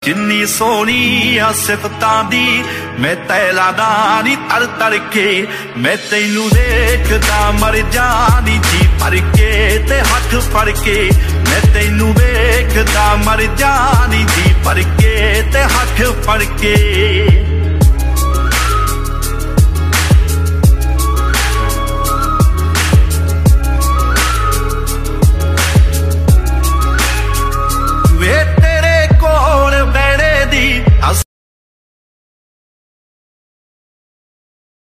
जिन्नी सोनी आ सिफतां दी मैं तैला दानी तर तर के मैं तैनू देखदा मर जानी जी भर के ते हथ फड़ के मैं तैनू देखदा मर जानी जी भर के ते हथ फड़ के।